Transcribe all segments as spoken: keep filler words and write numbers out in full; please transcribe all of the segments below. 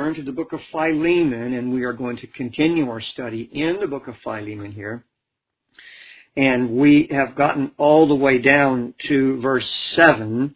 turn to the book of Philemon, and we are going to continue our study in the book of Philemon here. And we have gotten all the way down to verse seven.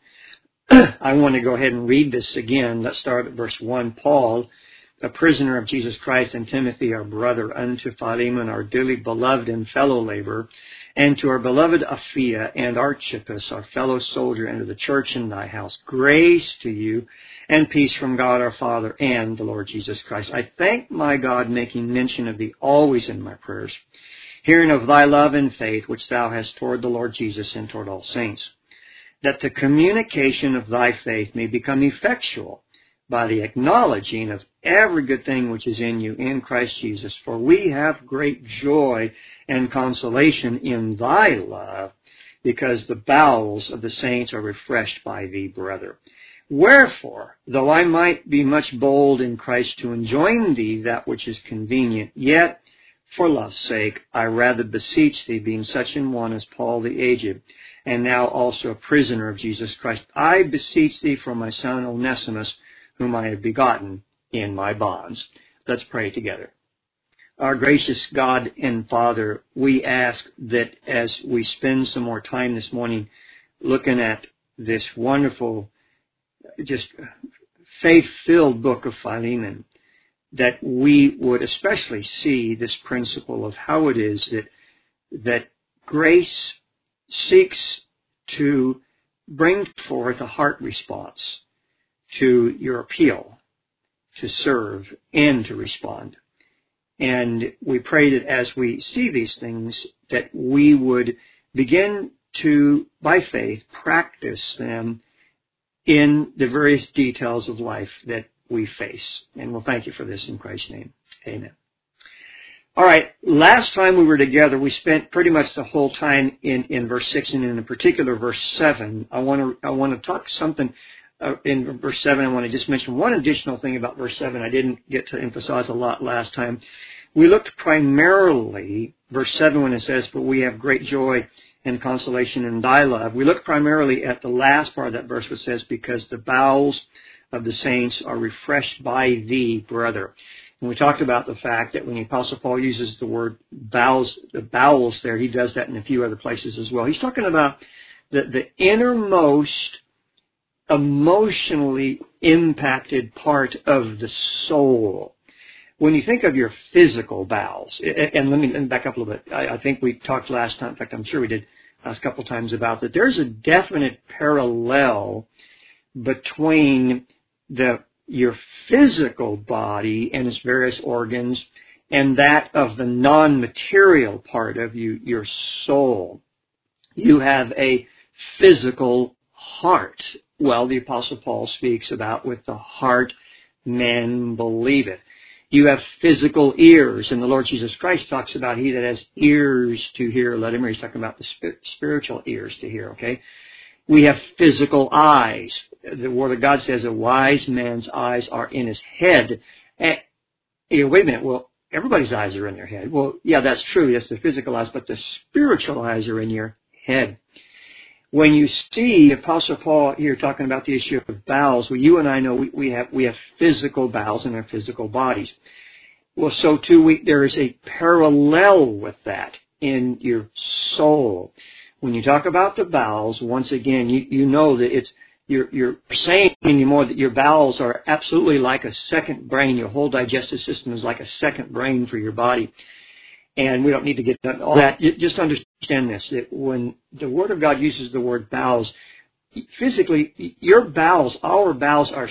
I want to go ahead and read this again. Let's start at verse one. Paul, a prisoner of Jesus Christ, and Timothy, our brother, unto Philemon, our dearly beloved and fellow laborer, and to our beloved Apphia and Archippus, our fellow soldier, and to the church in thy house, grace to you and peace from God our Father and the Lord Jesus Christ. I thank my God, making mention of thee always in my prayers, hearing of thy love and faith which thou hast toward the Lord Jesus and toward all saints, that the communication of thy faith may become effectual by the acknowledging of every good thing which is in you in Christ Jesus. For we have great joy and consolation in thy love, because the bowels of the saints are refreshed by thee, brother. Wherefore, though I might be much bold in Christ to enjoin thee that which is convenient, yet for love's sake I rather beseech thee, being such an one as Paul the aged, and now also a prisoner of Jesus Christ, I beseech thee for my son Onesimus, whom I have begotten in my bonds. Let's pray together. Our gracious God and Father, we ask that as we spend some more time this morning looking at this wonderful, just faith-filled book of Philemon, that we would especially see this principle of how it is that, that grace seeks to bring forth a heart response to your appeal to serve and to respond. And we pray that as we see these things, that we would begin to, by faith, practice them in the various details of life that we face. And we'll thank you for this in Christ's name. Amen. All right, last time we were together, we spent pretty much the whole time in, in verse six, and in particular verse seven. I want to I want to talk something Uh, in verse seven. I want to just mention one additional thing about verse seven I didn't get to emphasize a lot last time. We looked primarily, verse seven, when it says, "But we have great joy and consolation in thy love." We looked primarily at the last part of that verse, which says, "Because the bowels of the saints are refreshed by thee, brother." And we talked about the fact that when the Apostle Paul uses the word bowels, the bowels there, he does that in a few other places as well. He's talking about the, the innermost emotionally impacted part of the soul. When you think of your physical bowels, and let me, let me back up a little bit. I, I think we talked last time, in fact, I'm sure we did last couple of times about that. There's a definite parallel between the your physical body and its various organs and that of the non-material part of you, your soul. You have a physical heart. Well, the Apostle Paul speaks about with the heart men believe it. You have physical ears, and the Lord Jesus Christ talks about he that has ears to hear, let him hear. He's talking about the spiritual ears to hear, okay? We have physical eyes. The Word of God says a wise man's eyes are in his head. And, you know, wait a minute, well, everybody's eyes are in their head. Well, yeah, that's true. That's the physical eyes, but the spiritual eyes are in your head. When you see Apostle Paul here talking about the issue of bowels, well, you and I know we, we have we have physical bowels in our physical bodies. Well, so too we, there is a parallel with that in your soul. When you talk about the bowels, once again, you, you know that it's you're you're saying anymore that your bowels are absolutely like a second brain. Your whole digestive system is like a second brain for your body. And we don't need to get into all that. Just understand this, that when the Word of God uses the word bowels, physically, your bowels, our bowels are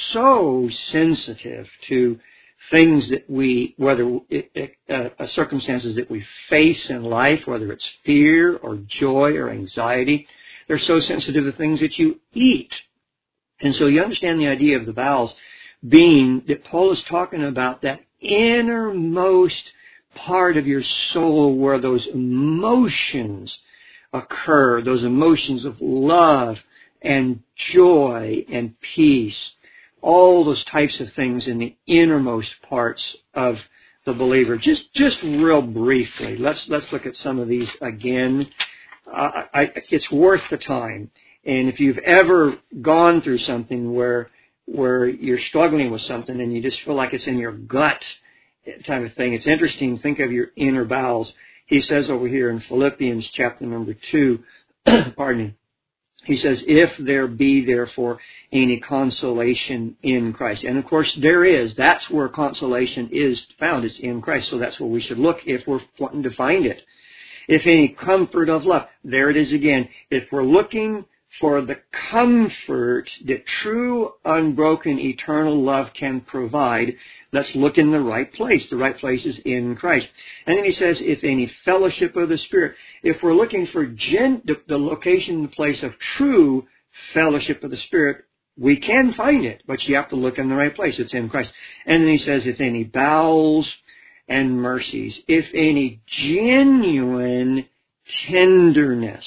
so sensitive to things that we, whether it, uh, circumstances that we face in life, whether it's fear or joy or anxiety. They're so sensitive to things that you eat. And so you understand the idea of the bowels being that Paul is talking about that innermost part of your soul where those emotions occur, those emotions of love and joy and peace, all those types of things in the innermost parts of the believer. Just, just real briefly, let's let's look at some of these again. Uh, I, it's worth the time. And if you've ever gone through something where where you're struggling with something and you just feel like it's in your gut type of thing. It's interesting. Think of your inner bowels. He says over here in Philippians chapter number two, pardon me, he says, if there be therefore any consolation in Christ. And of course there is. That's where consolation is found. It's in Christ. So that's where we should look if we're wanting to find it. If any comfort of love. There it is again. If we're looking for the comfort that true, unbroken, eternal love can provide, let's look in the right place. The right place is in Christ. And then he says, if any fellowship of the Spirit. If we're looking for gen- the, the location, the place of true fellowship of the Spirit, we can find it, but you have to look in the right place. It's in Christ. And then he says, if any bowels and mercies, if any genuine tenderness,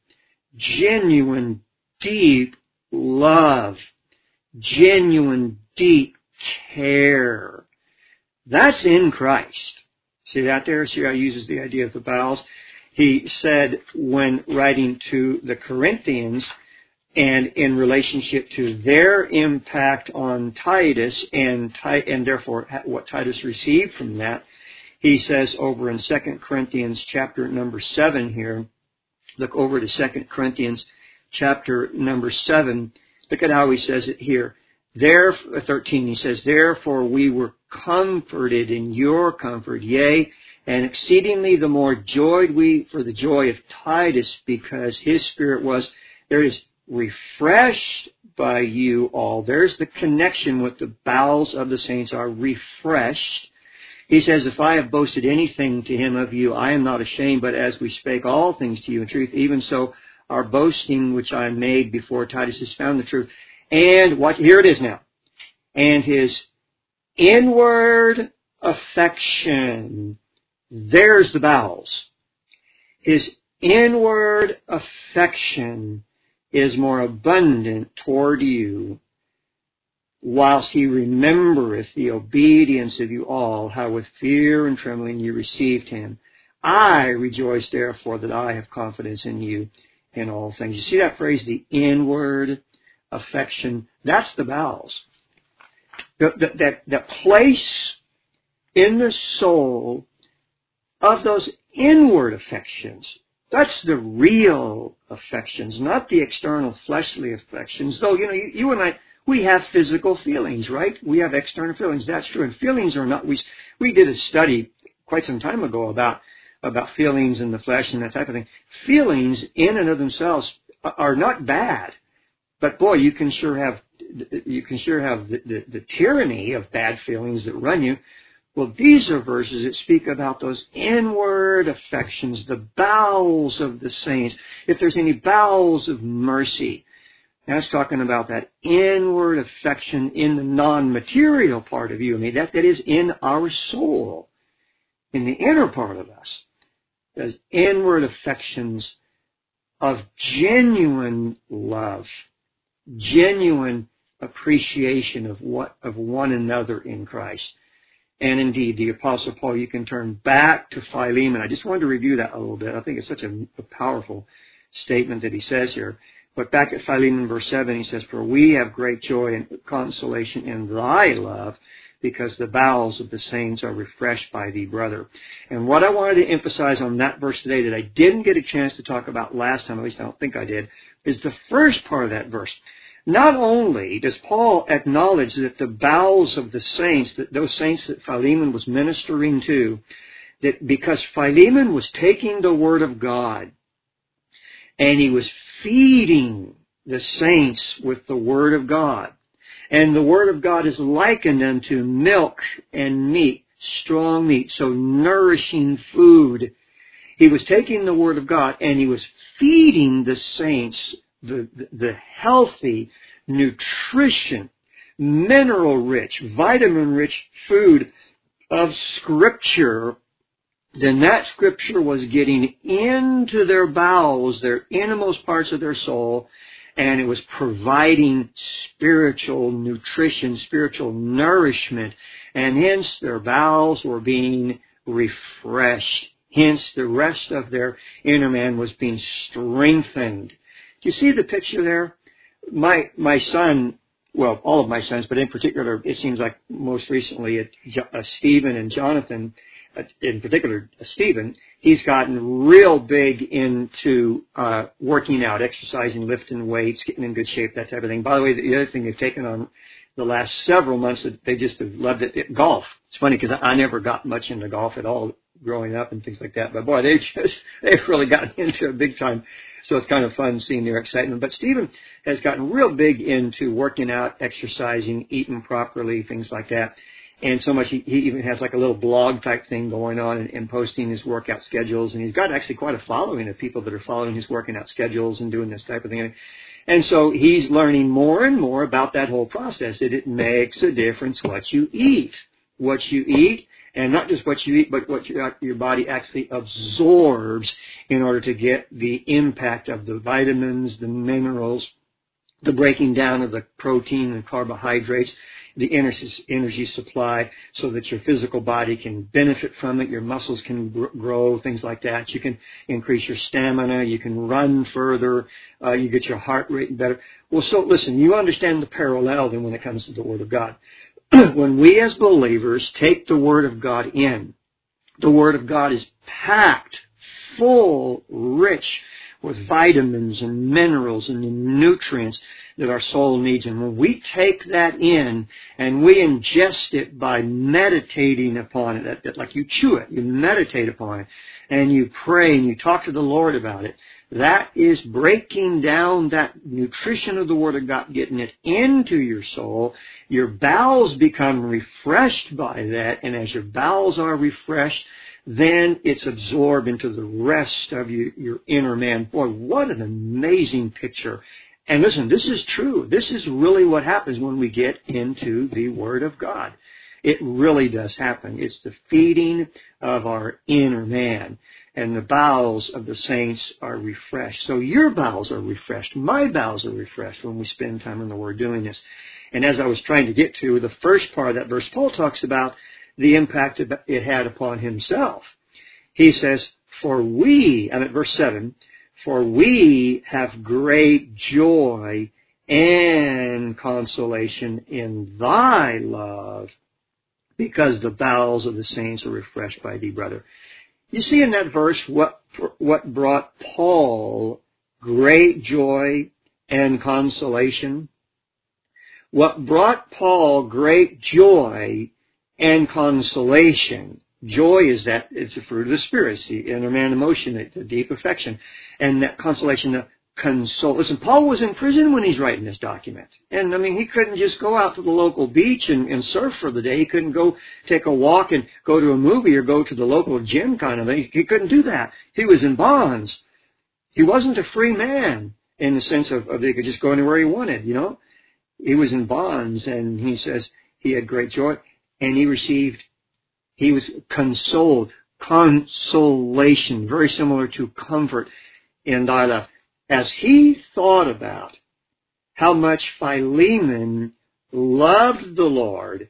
genuine deep love, genuine deep care. That's in Christ. See that there? See how he uses the idea of the bowels? He said when writing to the Corinthians and in relationship to their impact on Titus and, and therefore what Titus received from that, he says over in Second Corinthians chapter number seven here, look over to Second Corinthians chapter number seven. Look at how he says it here. There, thirteen, he says, therefore we were comforted in your comfort, yea, and exceedingly the more joyed we for the joy of Titus, because his spirit was, there is refreshed by you all. There's the connection with the bowels of the saints are refreshed. He says, if I have boasted anything to him of you, I am not ashamed, but as we spake all things to you in truth, even so our boasting which I made before Titus has found the truth. And what, here it is now. And his inward affection, there's the bowels. His inward affection is more abundant toward you, whilst he remembereth the obedience of you all, how with fear and trembling you received him. I rejoice therefore that I have confidence in you in all things. You see that phrase, the inward affection? That's the bowels. The, the, that, that place in the soul of those inward affections. That's the real affections, not the external fleshly affections. Though, you know, you, you and I, we have physical feelings, right? We have external feelings. That's true. And feelings are not, we, we did a study quite some time ago about, about feelings in the flesh and that type of thing. Feelings in and of themselves are not bad. But boy, you can sure have, you can sure have the, the, the tyranny of bad feelings that run you. Well, these are verses that speak about those inward affections, the bowels of the saints. If there's any bowels of mercy, now it's talking about that inward affection in the non-material part of you. I mean, that, that is in our soul, in the inner part of us. Those inward affections of genuine love, genuine appreciation of what, of one another in Christ. And indeed, the Apostle Paul, you can turn back to Philemon. I just wanted to review that a little bit. I think it's such a, a powerful statement that he says here. But back at Philemon verse seven, he says, for we have great joy and consolation in thy love, because the bowels of the saints are refreshed by thee, brother. And what I wanted to emphasize on that verse today that I didn't get a chance to talk about last time, at least I don't think I did, is the first part of that verse. Not only does Paul acknowledge that the bowels of the saints, that those saints that Philemon was ministering to, that because Philemon was taking the Word of God and he was feeding the saints with the Word of God, and the Word of God is likened unto milk and meat, strong meat, so nourishing food. He was taking the Word of God and he was feeding the saints The, the, the healthy, nutrition, mineral-rich, vitamin-rich food of Scripture, then that Scripture was getting into their bowels, their innermost parts of their soul, and it was providing spiritual nutrition, spiritual nourishment, and hence their bowels were being refreshed. Hence the rest of their inner man was being strengthened. Do you see the picture there? My my son well, all of my sons, but in particular, it seems like most recently, it, uh, Stephen and Jonathan, uh, in particular, uh, Stephen, he's gotten real big into uh, working out, exercising, lifting weights, getting in good shape, that type of thing. By the way, the other thing they've taken on the last several months, that they just have loved it, it golf. It's funny because I, I never got much into golf at all growing up and things like that. But boy, they just, they've really gotten into it big time. So it's kind of fun seeing their excitement. But Stephen has gotten real big into working out, exercising, eating properly, things like that. And so much, he, he even has like a little blog type thing going on and, and posting his workout schedules. And he's got actually quite a following of people that are following his working out schedules and doing this type of thing. And so he's learning more and more about that whole process. It, it makes a difference what you eat. What you eat, and not just what you eat, but what your, your body actually absorbs in order to get the impact of the vitamins, the minerals, the breaking down of the protein and carbohydrates, the energy, energy supply, so that your physical body can benefit from it, your muscles can grow, things like that. You can increase your stamina, you can run further, uh, you get your heart rate better. Well, so listen, you understand the parallel then when it comes to the Word of God. When we as believers take the Word of God in, the Word of God is packed, full, rich with vitamins and minerals and nutrients that our soul needs. And when we take that in and we ingest it by meditating upon it, that, that like you chew it, you meditate upon it, and you pray and you talk to the Lord about it, that is breaking down that nutrition of the Word of God, getting it into your soul. Your bowels become refreshed by that, and as your bowels are refreshed, then it's absorbed into the rest of you, your inner man. Boy, what an amazing picture. And listen, this is true. This is really what happens when we get into the Word of God. It really does happen. It's the feeding of our inner man. And the bowels of the saints are refreshed. So your bowels are refreshed. My bowels are refreshed when we spend time in the Word doing this. And as I was trying to get to, the first part of that verse, Paul talks about the impact it had upon himself. He says, for we, I'm at verse seven, for we have great joy and consolation in thy love, because the bowels of the saints are refreshed by thee, brother. You see in that verse what what brought Paul great joy and consolation? What brought Paul great joy and consolation? Joy is that it's a fruit of the Spirit, it's the inner man emotion, it's a deep affection, and that consolation, the console. Listen, Paul was in prison when he's writing this document. And, I mean, he couldn't just go out to the local beach and, and surf for the day. He couldn't go take a walk and go to a movie or go to the local gym kind of thing. He couldn't do that. He was in bonds. He wasn't a free man in the sense of, of he could just go anywhere he wanted, you know. He was in bonds, and he says he had great joy, and he received, he was consoled, consolation, very similar to comfort in thy love. As he thought about how much Philemon loved the Lord,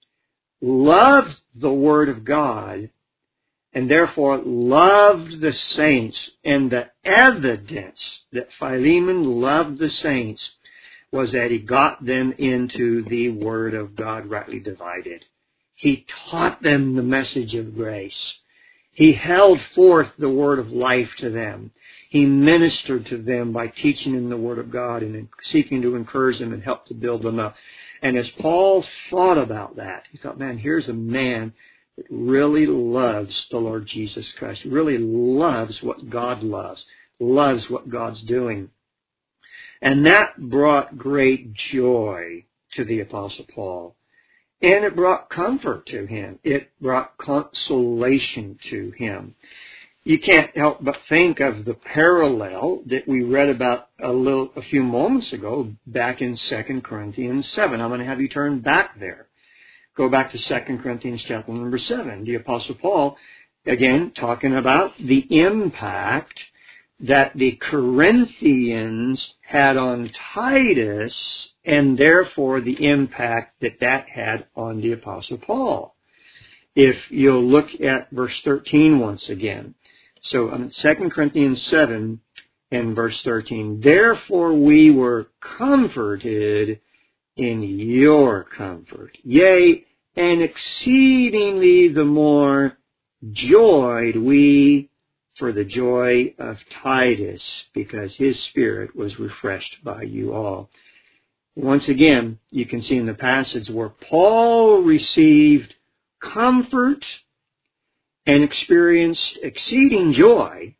loved the Word of God, and therefore loved the saints, and the evidence that Philemon loved the saints was that he got them into the Word of God rightly divided. He taught them the message of grace. He held forth the word of life to them. He ministered to them by teaching them the Word of God and seeking to encourage them and help to build them up. And as Paul thought about that, he thought, man, here's a man that really loves the Lord Jesus Christ, really loves what God loves, loves what God's doing. And that brought great joy to the Apostle Paul. And it brought comfort to him. It brought consolation to him. You can't help but think of the parallel that we read about a little, a few moments ago back in Second Corinthians seven. I'm going to have you turn back there. Go back to Second Corinthians chapter number seven. The Apostle Paul, again, talking about the impact that the Corinthians had on Titus, and therefore the impact that that had on the Apostle Paul. If you'll look at verse thirteen once again. So um, Second Corinthians seven and verse thirteen. Therefore we were comforted in your comfort. Yea, and exceedingly the more joyed we for the joy of Titus, because his spirit was refreshed by you all. Once again, you can see in the passage where Paul received comfort and experienced exceeding joy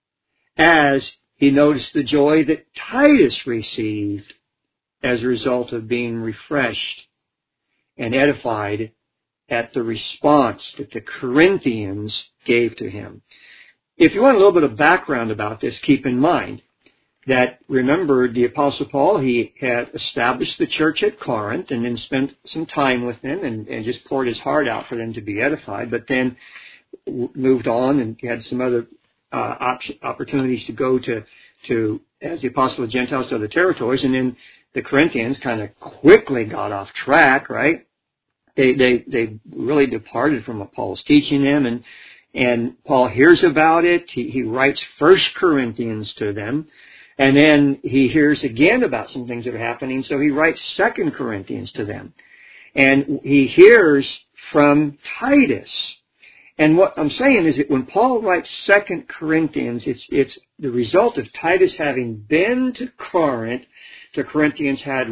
as he noticed the joy that Titus received as a result of being refreshed and edified at the response that the Corinthians gave to him. If you want a little bit of background about this, keep in mind that, remember, the Apostle Paul, he had established the church at Corinth and then spent some time with them and, and just poured his heart out for them to be edified, but then moved on and had some other uh, op- opportunities to go to, to, as the Apostle of Gentiles, to other territories, and then the Corinthians kind of quickly got off track, right? They, they, they really departed from what Paul was teaching them, and, and Paul hears about it. He, he writes First Corinthians to them, and then he hears again about some things that are happening, so he writes Second Corinthians to them. And he hears from Titus. And what I'm saying is that when Paul writes Second Corinthians, it's, it's the result of Titus having been to Corinth. The Corinthians had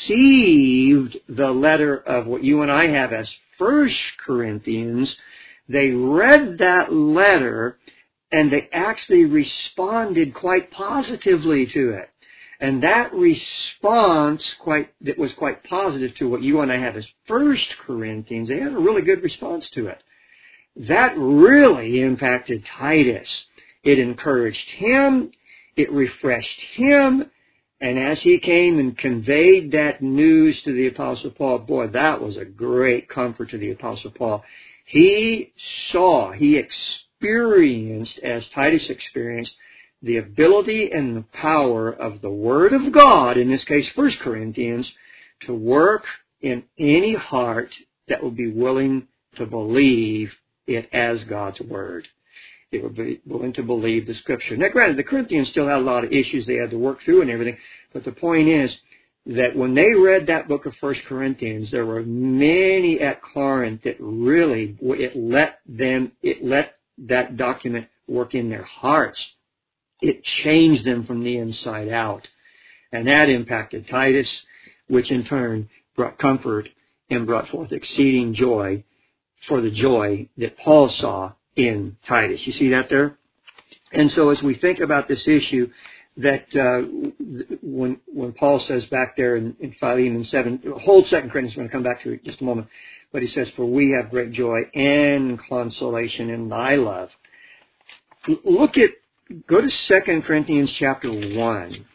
received the letter of what you and I have as First Corinthians. They read that letter and they actually responded quite positively to it. And that response quite that was quite positive to what you and I have as First Corinthians. They had a really good response to it. That really impacted Titus. It encouraged him. It refreshed him. And as he came and conveyed that news to the Apostle Paul, boy, that was a great comfort to the Apostle Paul. He saw, he experienced, as Titus experienced, the ability and the power of the Word of God, in this case First Corinthians, to work in any heart that would be willing to believe it as God's Word. They were willing to believe the Scripture. Now, granted, the Corinthians still had a lot of issues they had to work through and everything, but the point is that when they read that book of First Corinthians, there were many at Corinth that really, it let them, it let that document work in their hearts. It changed them from the inside out. And that impacted Titus, which in turn brought comfort and brought forth exceeding joy for the joy that Paul saw in Titus. You see that there? And so as we think about this issue, that uh, when when Paul says back there in, in Philemon seven, hold Second Corinthians, we're going to come back to it in just a moment, but he says, for we have great joy and consolation in thy love. Look at, go to Second Corinthians chapter one.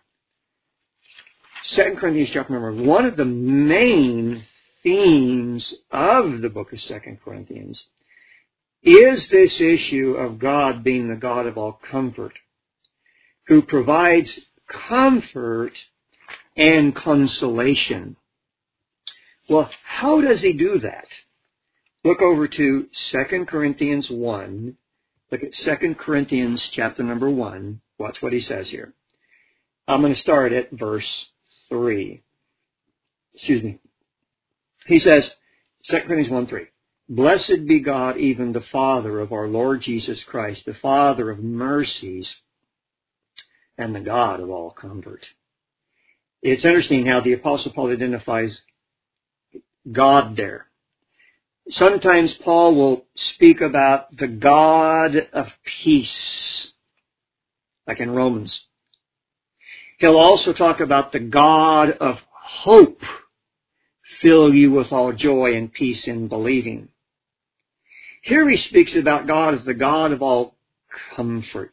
Second Corinthians chapter number one. One of the main themes of the book of Second Corinthians is this issue of God being the God of all comfort, who provides comfort and consolation. Well, how does he do that? Look over to Second Corinthians one. Look at Second Corinthians chapter number one. Watch what he says here. I'm going to start at verse three. Excuse me. He says, Second Corinthians one three. Blessed be God, even the Father of our Lord Jesus Christ, the Father of mercies and the God of all comfort. It's interesting how the Apostle Paul identifies God there. Sometimes Paul will speak about the God of peace, like in Romans. He'll also talk about the God of hope, fill you with all joy and peace in believing. Here he speaks about God as the God of all comfort.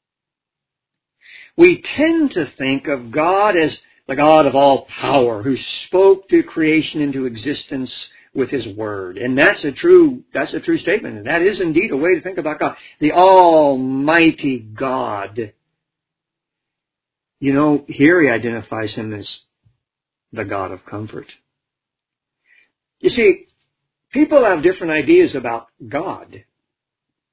We tend to think of God as the God of all power, who spoke the creation into existence with His Word. And that's a true, that's a true statement. And that is indeed a way to think about God. The Almighty God. You know, here he identifies Him as the God of comfort. You see, people have different ideas about God.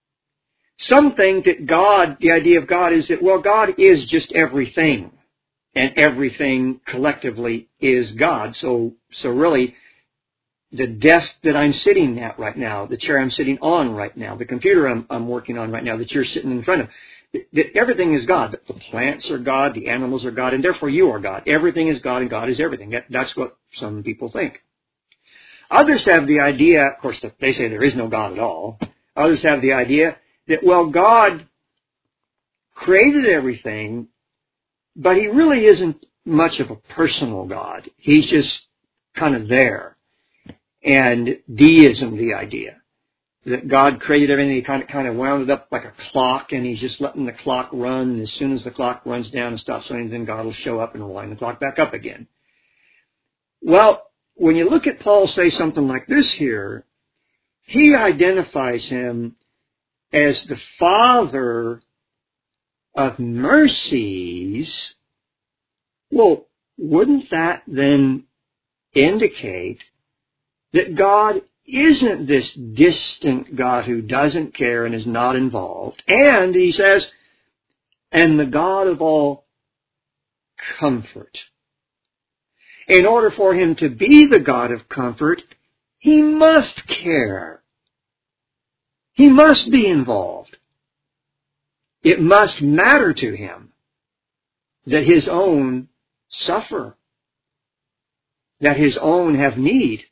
Some think that God, the idea of God is that, well, God is just everything. and everything collectively is God. So, so really, the desk that I'm sitting at right now, the chair I'm sitting on right now, the computer I'm, I'm working on right now, that you're sitting in front of, that everything is God. The plants are God, the animals are God, and therefore you are God. Everything is God, and God is everything. That, that's what some people think. Others have the idea, of course, that they say there is no God at all. Others have the idea that, well, God created everything, but He really isn't much of a personal God. He's just kind of there. And deism, the idea that God created everything, He kind of, kind of wound it up like a clock, and He's just letting the clock run, and as soon as the clock runs down and stops running, then God will show up and wind the clock back up again. Well, when you look at Paul say something like this here, he identifies Him as the Father of mercies. Well, wouldn't that then indicate that God isn't this distant God who doesn't care and is not involved? And he says, and the God of all comfort. In order for Him to be the God of comfort, He must care. He must be involved. It must matter to Him that His own suffer, that His own have need,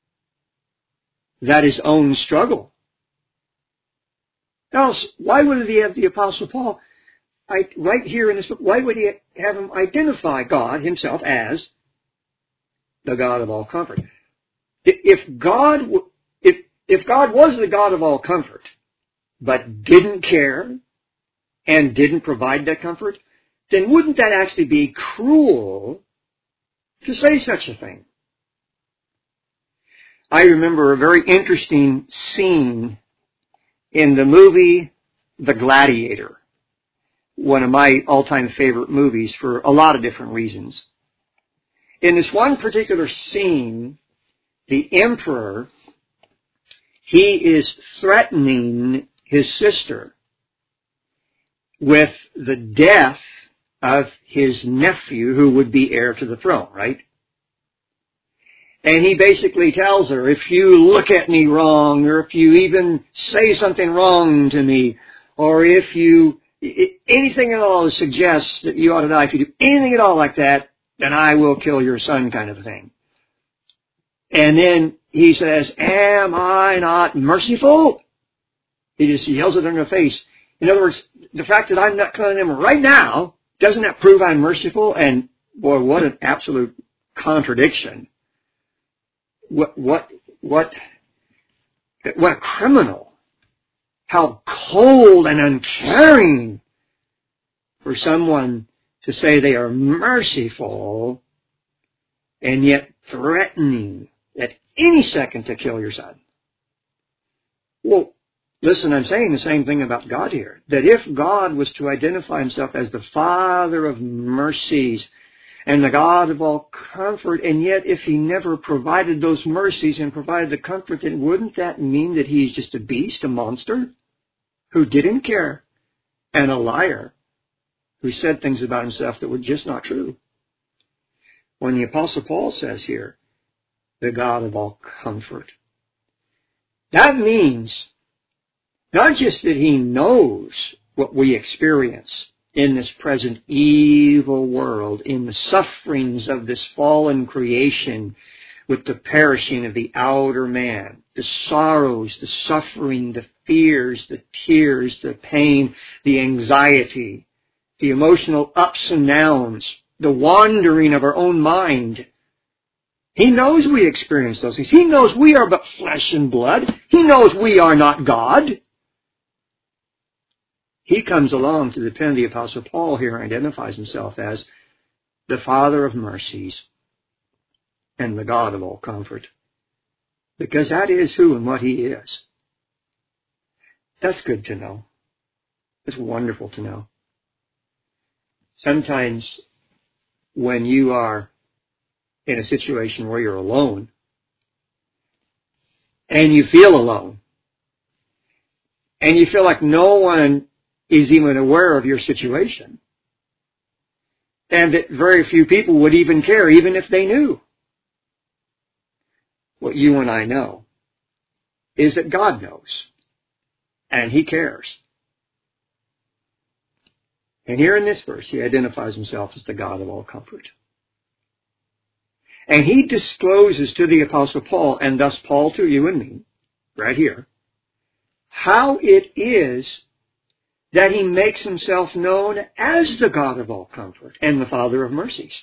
that His own struggle. Else, why would He have the Apostle Paul, I, right here in this book, why would He have him identify God Himself as the God of all comfort? If God, if, if God was the God of all comfort, but didn't care and didn't provide that comfort, then wouldn't that actually be cruel to say such a thing? I remember a very interesting scene in the movie The Gladiator, one of my all-time favorite movies for a lot of different reasons. In this one particular scene, the emperor, he is threatening his sister with the death of his nephew who would be heir to the throne, right? And he basically tells her, if you look at me wrong, or if you even say something wrong to me, or if you, anything at all that suggests that you ought to die, if you do anything at all like that, then I will kill your son, kind of a thing. And then he says, am I not merciful? He just yells it in her face. In other words, the fact that I'm not killing them right now, doesn't that prove I'm merciful? And boy, what an absolute contradiction. What, what, what, what a criminal. How cold and uncaring for someone to say they are merciful and yet threatening at any second to kill your son. Well, listen, I'm saying the same thing about God here. That if God was to identify Himself as the Father of mercies and the God of all comfort, and yet if He never provided those mercies and provided the comfort, then wouldn't that mean that He's just a beast, a monster, who didn't care, and a liar, who said things about Himself that were just not true? When the Apostle Paul says here, the God of all comfort, that means not just that He knows what we experience in this present evil world, in the sufferings of this fallen creation with the perishing of the outer man, the sorrows, the suffering, the fears, the tears, the pain, the anxiety, the emotional ups and downs, the wandering of our own mind. He knows we experience those things. He knows we are but flesh and blood. He knows we are not God. He comes along to the pen of the Apostle Paul here and identifies Himself as the Father of mercies and the God of all comfort. Because that is who and what He is. That's good to know. It's wonderful to know. Sometimes when you are in a situation where you're alone and you feel alone and you feel like no one is even aware of your situation, And that very few people would even care, even if they knew. What you and I know is that God knows. And He cares. And here in this verse, He identifies Himself as the God of all comfort. And He discloses to the Apostle Paul, and thus Paul to you and me, right here, how it is that He makes Himself known as the God of all comfort and the Father of mercies.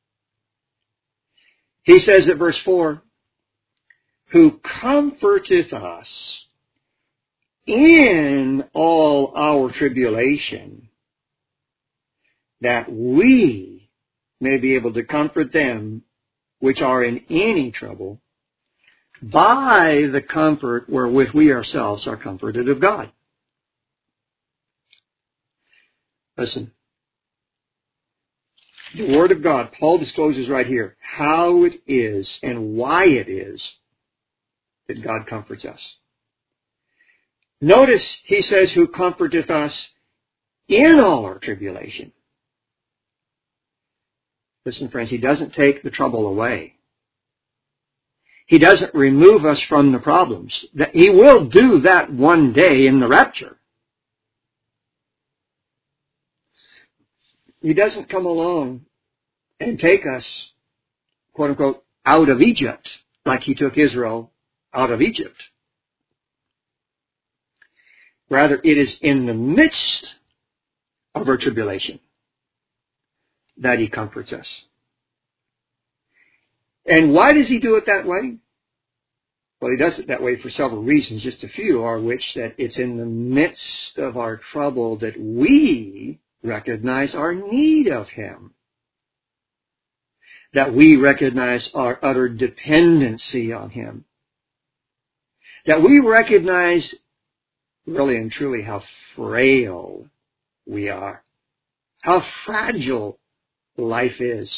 He says at verse four, who comforteth us in all our tribulation, that we may be able to comfort them which are in any trouble by the comfort wherewith we ourselves are comforted of God. Listen, the Word of God, Paul discloses right here how it is and why it is that God comforts us. Notice he says, who comforteth us in all our tribulation. Listen, friends, He doesn't take the trouble away. He doesn't remove us from the problems. He will do that one day in the rapture. He doesn't come along and take us, quote unquote, out of Egypt like He took Israel out of Egypt. Rather, it is in the midst of our tribulation that He comforts us. And why does He do it that way? Well, He does it that way for several reasons, just a few are which that it's in the midst of our trouble that we recognize our need of Him. That we recognize our utter dependency on Him. That we recognize really and truly how frail we are. How fragile life is.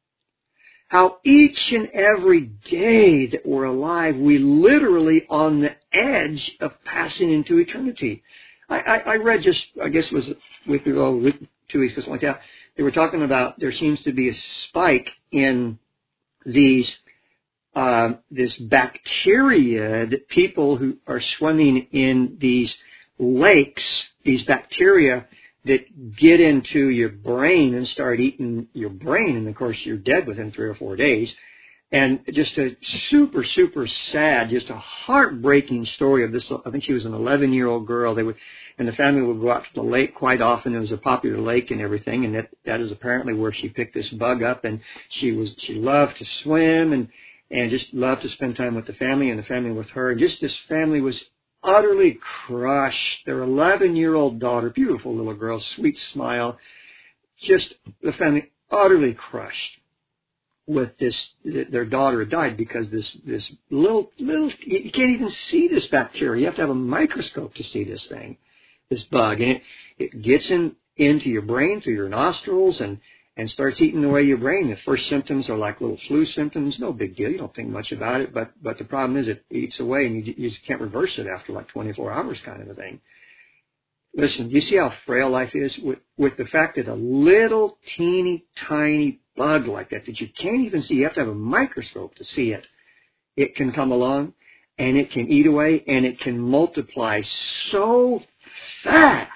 How each and every day that we're alive, we literally on the edge of passing into eternity. I, I, I read just, I guess it was a week ago, two weeks ago, something like that. They were talking about there seems to be a spike in these, uh, this bacteria that people who are swimming in these lakes, these bacteria that get into your brain and start eating your brain. And of course, you're dead within three or four days. And just a super, super sad, just a heartbreaking story of this. I think she was an eleven-year-old girl. They would, and the family would go out to the lake quite often. It was a popular lake and everything. And that, that is apparently where she picked this bug up. And she was, she loved to swim and, and just loved to spend time with the family and the family with her. And just this family was utterly crushed. Their eleven-year-old daughter, beautiful little girl, sweet smile, just the family utterly crushed with this. Their daughter had died because this this little little you can't even see this bacteria. You have to have a microscope to see this thing, this bug, and it it gets in into your brain through your nostrils and and starts eating away your brain. The first symptoms are like little flu symptoms. No big deal. You don't think much about it. But but the problem is it eats away and you, you just can't reverse it after like twenty-four hours kind of a thing. Listen, do you see how frail life is with, with the fact that a little teeny tiny bug like that that you can't even see, you have to have a microscope to see it. It can come along and it can eat away and it can multiply so fast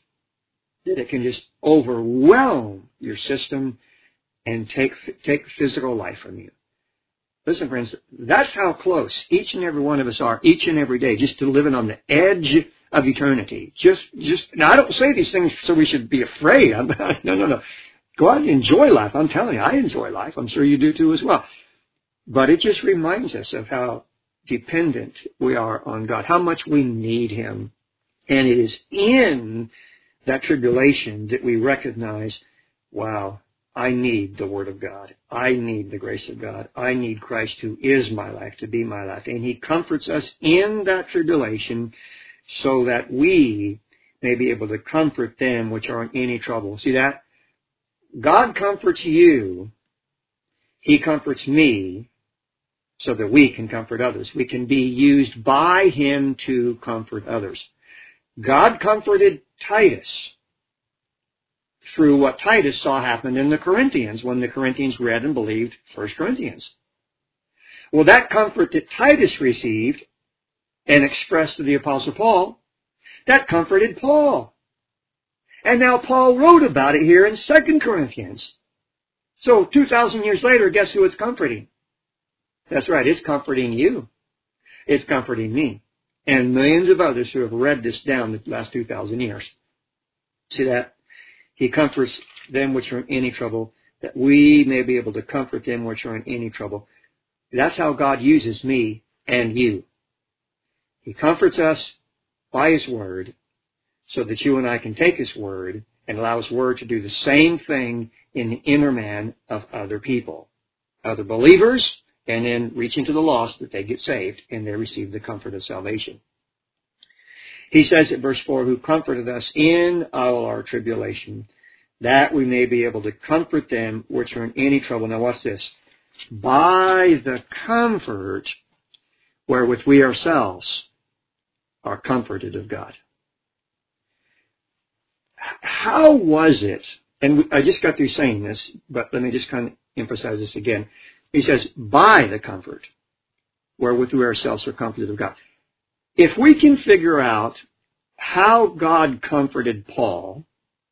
that it can just overwhelm your system and take take physical life from you. Listen, friends, that's how close each and every one of us are, each and every day, just to living on the edge of eternity. Just, just. Now, I don't say these things so we should be afraid. I'm, no, no, no. Go out and enjoy life. I'm telling you, I enjoy life. I'm sure you do too as well. But it just reminds us of how dependent we are on God, how much we need Him. And it is in that tribulation that we recognize, wow, I need the Word of God. I need the grace of God. I need Christ who is my life to be my life. And He comforts us in that tribulation so that we may be able to comfort them which are in any trouble. See that? God comforts you. He comforts me so that we can comfort others. We can be used by Him to comfort others. God comforted Titus through what Titus saw happen in the Corinthians when the Corinthians read and believed First Corinthians. Well, that comfort that Titus received and expressed to the Apostle Paul, that comforted Paul. And now Paul wrote about it here in Second Corinthians. So two thousand years later, guess who it's comforting? That's right, it's comforting you. It's comforting me. And millions of others who have read this down the last two thousand years. See that? He comforts them which are in any trouble, that we may be able to comfort them which are in any trouble. That's how God uses me and you. He comforts us by His Word so that you and I can take His Word and allow His Word to do the same thing in the inner man of other people, other believers, and then reaching to the lost that they get saved and they receive the comfort of salvation. He says at verse four, who comforted us in all our tribulation, that we may be able to comfort them which are in any trouble. Now watch this. By the comfort wherewith we ourselves are comforted of God. How was it, and I just got through saying this, but let me just kind of emphasize this again. He says, by the comfort wherewith we ourselves are comforted of God. If we can figure out how God comforted Paul,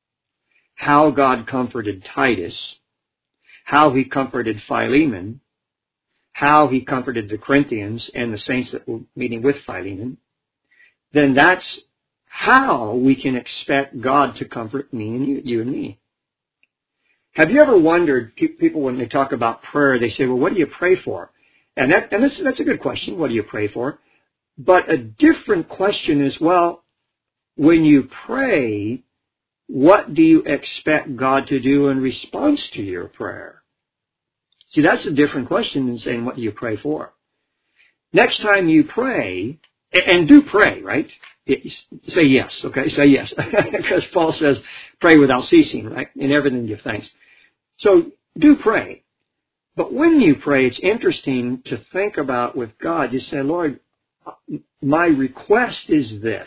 how God comforted Titus, how He comforted Philemon, how He comforted the Corinthians and the saints that were meeting with Philemon, then that's how we can expect God to comfort me and you, you and me. Have you ever wondered, people when they talk about prayer, they say, well, what do you pray for? And, that, and that's, that's a good question. What do you pray for? But a different question is, well, when you pray, what do you expect God to do in response to your prayer? See, that's a different question than saying, what do you pray for? Next time you pray, and do pray, right? Say yes, okay? Say yes. Because Paul says, pray without ceasing, right? In everything give thanks. So do pray. But when you pray, it's interesting to think about with God. You say, Lord, my request is this.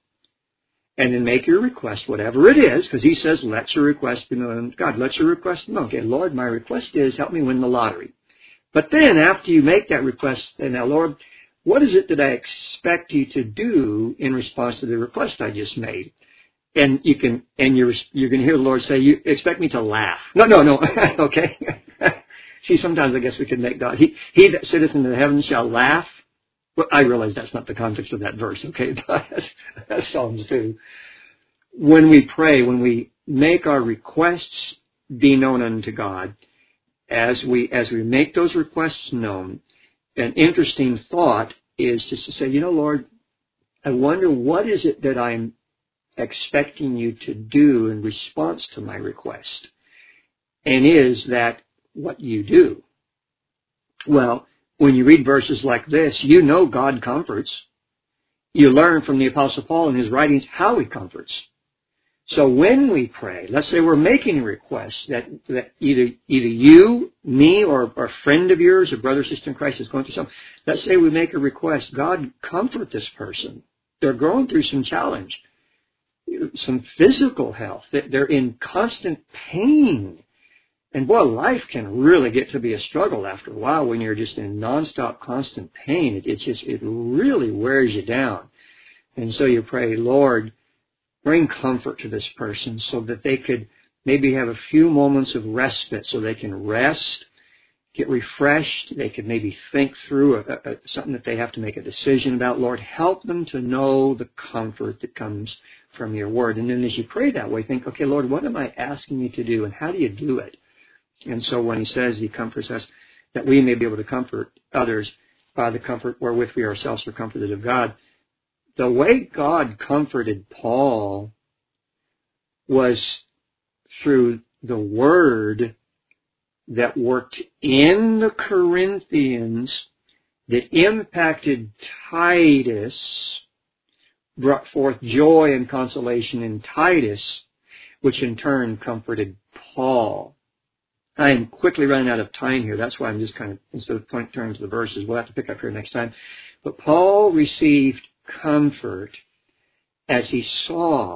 And then make your request, whatever it is, because He says, let your request be known to God. Let your request be known. Okay, Lord, my request is, help me win the lottery. But then after you make that request, then now, Lord, what is it that I expect you to do in response to the request I just made? And you can, and you're, you're going to hear the Lord say, you expect me to laugh. No, no, no. Okay. See, sometimes I guess we can make God, he, he that sitteth in the heavens shall laugh. Well, I realize that's not the context of that verse, okay? But that's, that's Psalms two. When we pray, when we make our requests be known unto God, as we, as we make those requests known, an interesting thought is just to say, you know, Lord, I wonder what is it that I'm expecting you to do in response to my request? And is that what you do? Well, when you read verses like this, you know God comforts. You learn from the Apostle Paul in his writings how He comforts. So when we pray, let's say we're making a request that, that either either you, me, or a friend of yours, a brother or sister in Christ is going through something. Let's say we make a request, God, comfort this person. They're going through some challenge, some physical health. They're in constant pain. And boy, life can really get to be a struggle after a while when you're just in nonstop, constant pain. It, it just, it really wears you down. And so you pray, Lord, bring comfort to this person so that they could maybe have a few moments of respite so they can rest, get refreshed. They could maybe think through a, a, something that they have to make a decision about. Lord, help them to know the comfort that comes from your word. And then as you pray that way, think, okay, Lord, what am I asking you to do and how do you do it? And so when He says He comforts us, that we may be able to comfort others by the comfort wherewith we ourselves are comforted of God. The way God comforted Paul was through the Word that worked in the Corinthians that impacted Titus, brought forth joy and consolation in Titus, which in turn comforted Paul. I am quickly running out of time here. That's why I'm just kind of, instead of point, turning to the verses, we'll have to pick up here next time. But Paul received comfort as he saw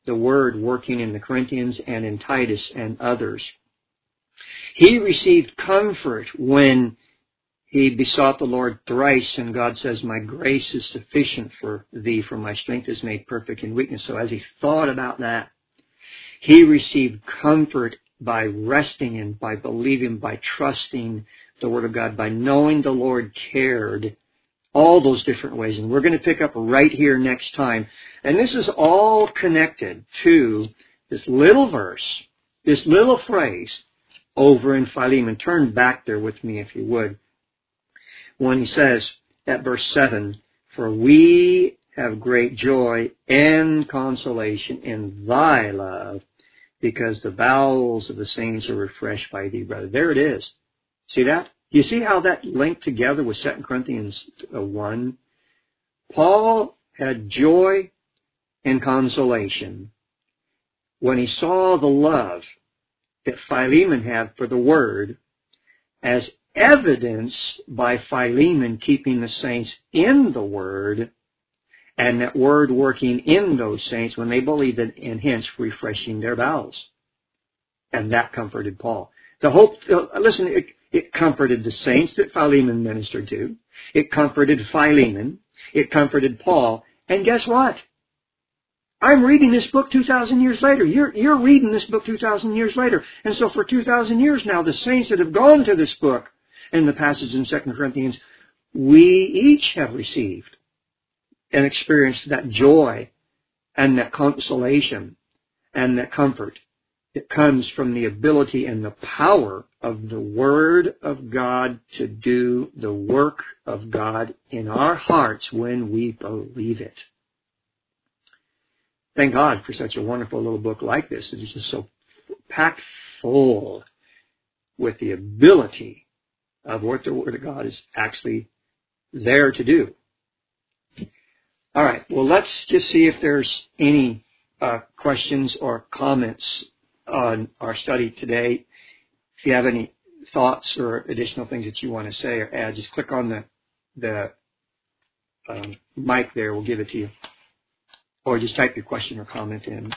the Word working in the Corinthians and in Titus and others. He received comfort when he besought the Lord thrice, and God says, my grace is sufficient for thee, for my strength is made perfect in weakness. So as he thought about that, he received comfort by resting in, by believing, by trusting the Word of God, by knowing the Lord cared, all those different ways. And we're going to pick up right here next time. And this is all connected to this little verse, this little phrase over in Philemon. Turn back there with me if you would. When he says at verse seven, for we have great joy and consolation in thy love, because the bowels of the saints are refreshed by thee, brother. There it is. See that? You see how that linked together with Second Corinthians one? Paul had joy and consolation when he saw the love that Philemon had for the Word, as evidenced by Philemon keeping the saints in the Word, and that Word working in those saints when they believed it, and hence refreshing their bowels. And that comforted Paul. The hope, uh, listen, it, it comforted the saints that Philemon ministered to. It comforted Philemon. It comforted Paul. And guess what? I'm reading this book two thousand years later. You're, you're reading this book two thousand years later. And so for two thousand years now, the saints that have gone to this book and the passage in Second Corinthians, we each have received and experienced that joy and that consolation and that comfort. It comes from the ability and the power of the Word of God to do the work of God in our hearts when we believe it. Thank God for such a wonderful little book like this. It is just so packed full with the ability of what the Word of God is actually there to do. All right, well, let's just see if there's any uh, questions or comments on our study today. If you have any thoughts or additional things that you want to say or add, just click on the the um, mic there. We'll give it to you. Or just type your question or comment in.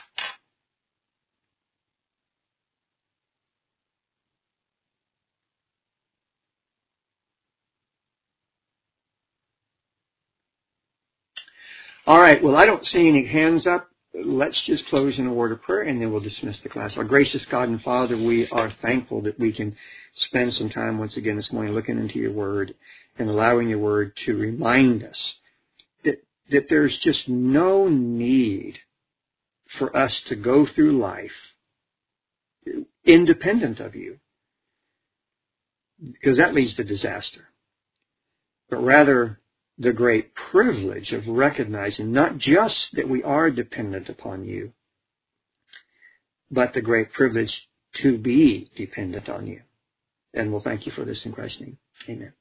All right, well, I don't see any hands up. Let's just close in a word of prayer, and then we'll dismiss the class. Our gracious God and Father, we are thankful that we can spend some time once again this morning looking into your Word and allowing your Word to remind us that, that there's just no need for us to go through life independent of you, because that leads to disaster. But rather, the great privilege of recognizing not just that we are dependent upon you, but the great privilege to be dependent on you. And we'll thank you for this in Christ's name. Amen.